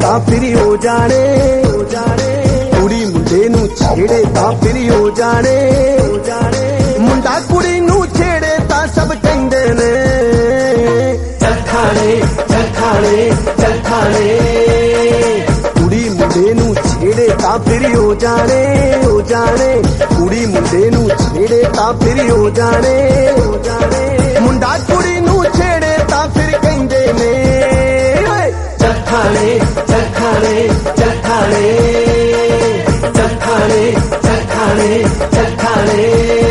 ਤਾਂ ਫਿਰ ਹੋ ਜਾਣੇ ਕੁੜੀ ਮੁੰਡੇ ਨੂੰ ਛੇੜੇ ਤਾਂ ਫਿਰ ਹੋ ਜਾਣੇ ਮੁੰਡਾ ਕੁੜੀ ਨੂੰ ਛੇੜੇ ਤਾਂ ਸਭ ਕਹਿੰਦੇ ਨੇ ਚੱਲ ਥਾਣੇ ਚੱਲ ਥਾਣੇ ਚੱਲ ਥਾਣੇ ਕੁੜੀ ਮੁੰਡੇ ਨੂੰ ਛੇੜੇ ਤਾਂ ਫਿਰ ਹੋ ਜਾਣੇ ਕੁੜੀ ਮੁੰਡੇ ਨੂੰ ਛੇੜੇ ਤਾਂ ਫਿਰ ਹੋ ਜਾਣੇ ਮੁੰਡਾ ਕੁੜੀ ਨੂੰ ਛੇੜੇ ਤਾਂ ਫਿਰ ਕਹਿੰਦੇ ਨੇ ਚੱਲ ਥਾਣੇ ਚੱਲ ਥਾਣੇ ਚੱਲ ਥਾਣੇ ਚੱਲ ਥਾਣੇ ਚੱਲ ਥਾਣੇ ਚੱਲ ਥਾਣੇ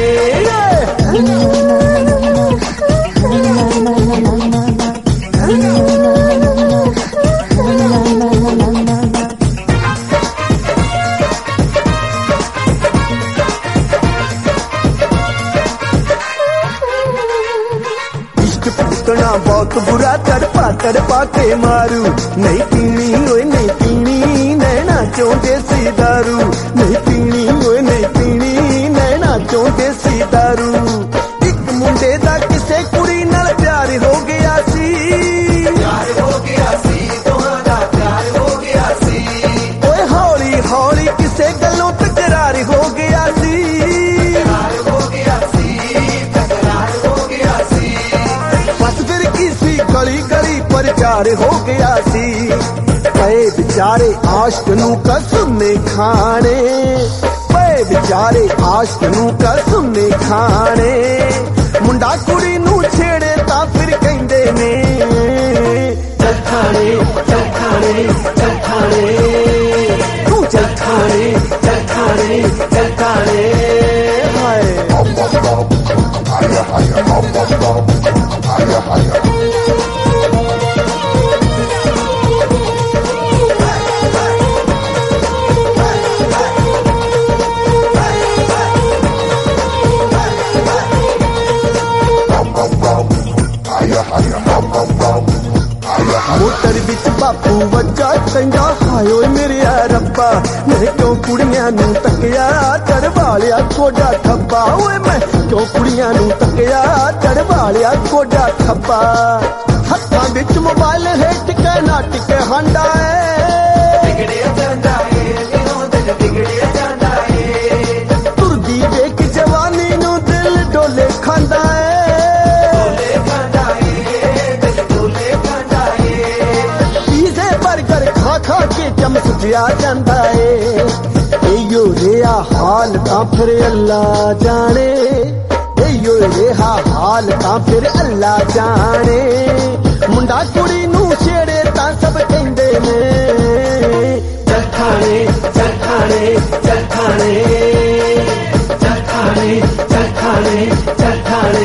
बहुत बुरा तड़पा के मारू नहीं पीनी ओए नहीं पीनी नैना चों देसी दारू नहीं पीनी ओए नहीं पीनी नैना चों देसी दारू एक मुंडे दा किसे कुड़ी नाल प्यार हो गया सी तुहाडा प्यार हो गया सी ओए हौली हौली किसे गल्लों तकरार हो गया सी गली गली प्रचार हो गया सी पे बेचारे आशिक नू कसमे खाने पे बेचारे आशिक नू कसमे खाने मुंडा कुड़ी नू छेड़े तां फिर कहंदे ने चल थाने चल थाने चल थाने तू चल थाने चल थाने चल थाने मोटर विच बापू वज्जा कहंदा हाय ओए मेरे रब्बा मैं क्यों कुड़ियां नू तकिया चढ़वा लिया गोडा खब्बा ओए मैं क्यों कुड़ियां नू तकिया चढ़वा लिया गोडा खब्बा हत्थां विच मोबाइल है टिके ना टिके हांडा बिगड़िया जांदा बिगड़िया जांदा तुरदी देख जवानी नू दिल डोले खांदा खा के चमक जिया जांदा इयो रेहा हाल तां फिर अल्लाह जाने इयो रेहा हाल तां फिर अल्लाह जाने मुंडा कुड़ी नू छेड़े तां सब कहंदे ने चल थाने चल थाने चल थाने चल थाने चल थाने चल थाने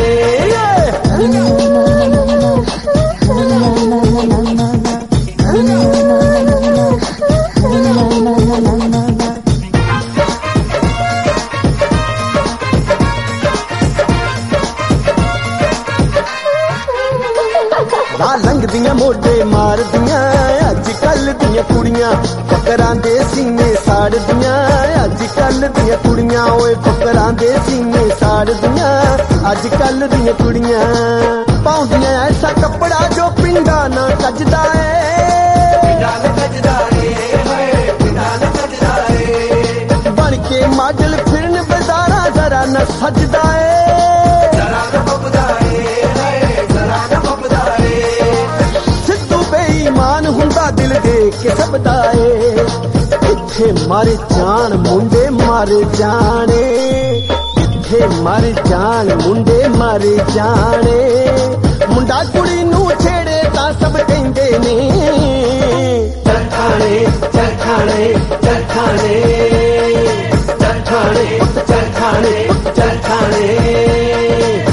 लंघदियां मोढे मारदियां अजकल दियां कुड़ियां फकरां दे सीने साड़दियां अजकल दियां कुड़ियां ओए फकरां दे सीने साड़दियां अजकल दियां कुड़ियां पाउंदियां ऐसा कपड़ा जो पिंडा ना कजदा बन के माडल फिरन बाजारा जरा न सजदा ईमान हुंदा दिल देख के सबदा किथे मर जान मुंडे मर जाने किथे मर जान मुंडे मर जाने मुंडा कुड़ी नू छेड़े तां सब कहंदे ने चल थाने चल थाने चल थाने चल थाने चल थाने चल थाने